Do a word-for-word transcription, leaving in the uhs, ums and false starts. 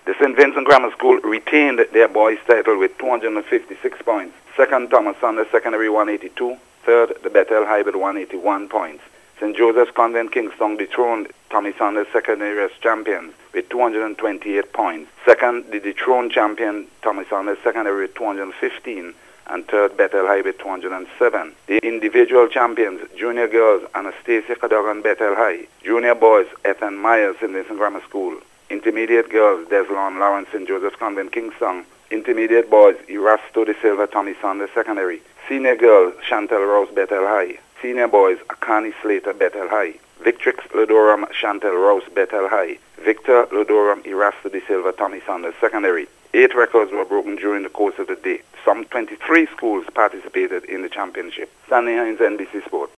The Saint Vincent Grammar School retained their boys' title with two hundred fifty-six points. Second, Thomas Sanders Secondary one eighty-two. Third, the Bethel High with one eighty-one points. Saint Joseph's Convent Kingston dethroned Tommy Sanders Secondary as champions with two hundred twenty-eight points. Second, the dethroned champion Tommy Sanders Secondary with two hundred fifteen. And third, Bethel High with two hundred seven. The individual champions, junior girls, Anastasia Cadogan Bethel High. Junior boys, Ethan Myers, Saint Vincent Grammar School. Intermediate girls, Deslon Lawrence, Saint Joseph's Convent Kingston. Intermediate boys, Erasto de Silva, Tommy Sanders Secondary. Senior girls, Chantel Rouse, Bethel High. Senior boys, Akani Slater, Bethel High. Victrix Lodorum, Chantel Rouse, Bethel High. Victor Lodorum, Erasto de Silva, Tommy Sanders Secondary. Eight records were broken during the course of the day. Some twenty-three schools participated in the championship. Stanley Hines, N B C Sport.